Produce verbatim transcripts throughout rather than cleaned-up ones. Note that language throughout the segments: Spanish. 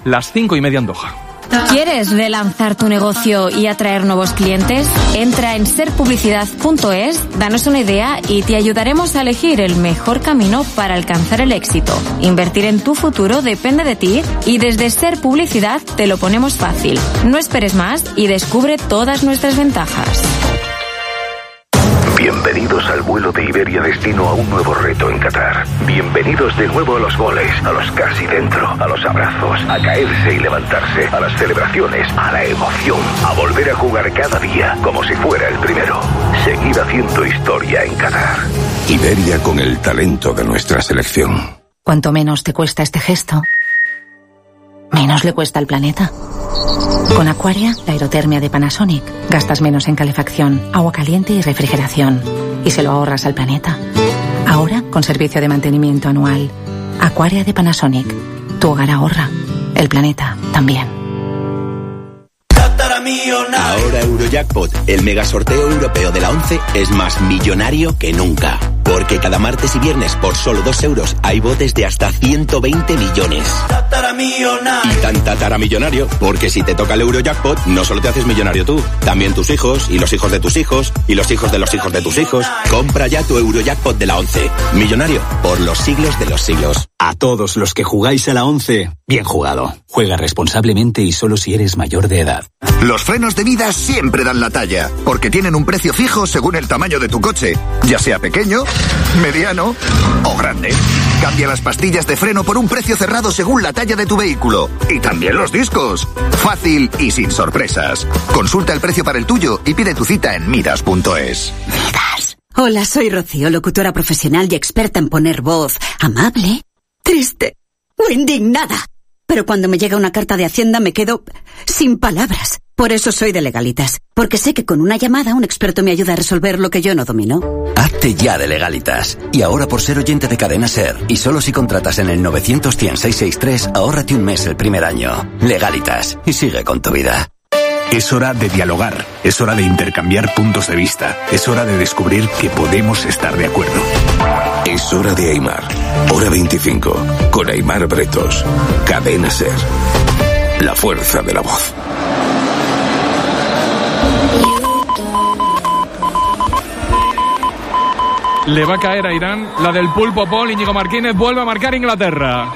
las cinco y media en Doha. ¿Quieres relanzar tu negocio y atraer nuevos clientes? Entra en ser publicidad punto es, danos una idea y te ayudaremos a elegir el mejor camino para alcanzar el éxito. Invertir en tu futuro depende de ti y desde Ser Publicidad te lo ponemos fácil. No esperes más y descubre todas nuestras ventajas. Bienvenidos al vuelo de Iberia destino a un nuevo reto en Qatar. Bienvenidos de nuevo a los goles, a los casi dentro, a los abrazos, a caerse y levantarse, a las celebraciones, a la emoción, a volver a jugar cada día como si fuera el primero. Seguir haciendo historia en Qatar. Iberia con el talento de nuestra selección. Cuanto menos te cuesta este gesto, menos le cuesta al planeta. Con Aquaria, la aerotermia de Panasonic, gastas menos en calefacción, agua caliente y refrigeración. Y se lo ahorras al planeta. Ahora, con servicio de mantenimiento anual. Aquaria de Panasonic. Tu hogar ahorra. El planeta también. Ahora Eurojackpot, el mega sorteo europeo de la once, es más millonario que nunca. Porque cada martes y viernes por solo dos euros hay botes de hasta ciento veinte millones. Y tan tataramillonario, porque si te toca el Eurojackpot, no solo te haces millonario tú, también tus hijos, y los hijos de tus hijos, y los hijos de los hijos de tus hijos. Compra ya tu Eurojackpot de la once. Millonario por los siglos de los siglos. A todos los que jugáis a la once, bien jugado. Juega responsablemente y solo si eres mayor de edad. Los frenos de Midas siempre dan la talla, porque tienen un precio fijo según el tamaño de tu coche, ya sea pequeño, mediano o grande. Cambia las pastillas de freno por un precio cerrado según la talla de tu vehículo. Y también los discos. Fácil y sin sorpresas. Consulta el precio para el tuyo y pide tu cita en midas punto es. Midas. Hola, soy Rocío, locutora profesional y experta en poner voz amable, triste o indignada. Pero cuando me llega una carta de Hacienda me quedo sin palabras. Por eso soy de Legalitas, porque sé que con una llamada un experto me ayuda a resolver lo que yo no domino. Hazte ya de Legalitas. Y ahora por ser oyente de Cadena Ser, y solo si contratas en el novecientos cien seiscientos sesenta y tres, ahórrate un mes el primer año. Legalitas, y sigue con tu vida. Es hora de dialogar, es hora de intercambiar puntos de vista, es hora de descubrir que podemos estar de acuerdo. Es hora de Aimar. Hora veinticinco. Con Aimar Bretos. Cadena Ser. La fuerza de la voz. Le va a caer a Irán la del pulpo Paul. Íñigo Martínez vuelve a marcar Inglaterra.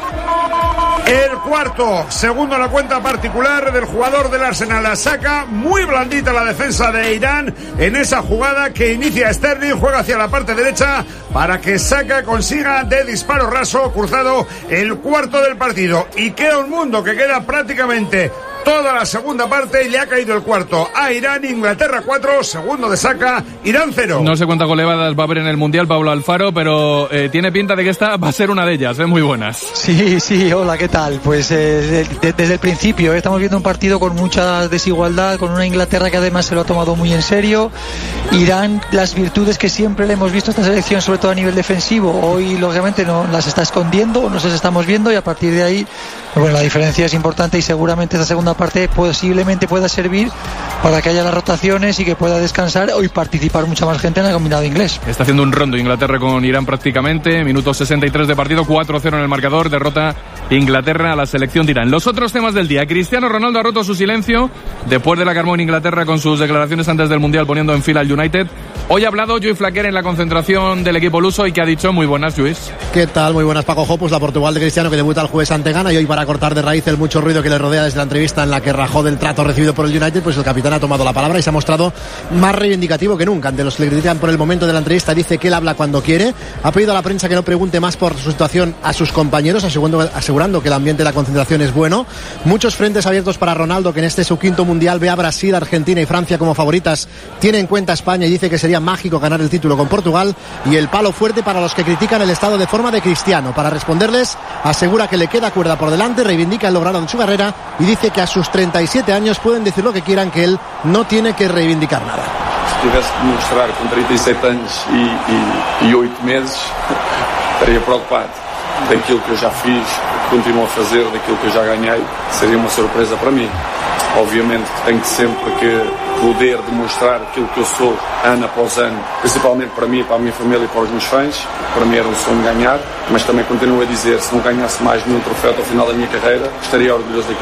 El cuarto, segundo en la cuenta particular del jugador del Arsenal. La saca muy blandita la defensa de Irán en esa jugada que inicia Sterling, juega hacia la parte derecha para que Saka consiga de disparo raso cruzado el cuarto del partido. Y queda un mundo que queda prácticamente toda la segunda parte y le ha caído el cuarto a Irán. Inglaterra cuatro, segundo de Saka, Irán cero. No sé cuántas goleadas va a haber en el Mundial Pablo Alfaro, pero eh, tiene pinta de que esta va a ser una de ellas, ¿eh? Muy buenas. Sí, sí, hola, ¿qué tal? Pues eh, de, desde el principio eh, estamos viendo un partido con mucha desigualdad, con una Inglaterra que además se lo ha tomado muy en serio. Irán, las virtudes que siempre le hemos visto a esta selección, sobre todo a nivel defensivo, hoy lógicamente no las está escondiendo, no se las estamos viendo, y a partir de ahí, bueno, la diferencia es importante y seguramente esta segunda parte posiblemente pueda servir para que haya las rotaciones y que pueda descansar y participar mucha más gente en el combinado inglés. Está haciendo un rondo Inglaterra con Irán prácticamente, minuto sesenta y tres de partido, cuatro cero en el marcador, derrota Inglaterra a la selección de Irán. Los otros temas del día: Cristiano Ronaldo ha roto su silencio después de la que armó en Inglaterra con sus declaraciones antes del Mundial poniendo en fila al United. Hoy ha hablado Lluís Flaquer en la concentración del equipo luso y que ha dicho: muy buenas, Lluís. ¿Qué tal? Muy buenas, Paco. Pues la Portugal de Cristiano, que debuta el jueves ante Ghana, y hoy, para cortar de raíz el mucho ruido que le rodea desde la entrevista en la que rajó del trato recibido por el United, pues el capitán ha tomado la palabra y se ha mostrado más reivindicativo que nunca ante los que le critican por el momento de la entrevista. Dice que él habla cuando quiere, ha pedido a la prensa que no pregunte más por su situación a sus compañeros, asegurando, asegurando que el ambiente de la concentración es bueno. Muchos frentes abiertos para Ronaldo, que en este su quinto mundial ve a Brasil, Argentina y Francia como favoritas. Tiene en cuenta España y dice que sería mágico ganar el título con Portugal. Y el palo fuerte para los que critican el estado de forma de Cristiano. Para responderles, asegura que le queda cuerda por delante, reivindica el logrado en su carrera y dice que a sus treinta y siete años pueden decir lo que quieran, que él no tiene que reivindicar nada. Se tivesse que mostrar com trinta e sete anos e, e, e oito meses, estaria preocupado. Daquilo que eu já fiz, continuo a fazer, daquilo que eu já ganhei, seria uma surpresa para mim. Obviamente que tenho sempre que poder demonstrar aquilo que eu sou ano após ano, principalmente para mim, para a minha família e para os meus fãs. Para mim era um sonho ganhar, mas também continuo a dizer, se não ganhasse mais nenhum troféu até o final da minha carreira, estaria orgulhoso daquilo.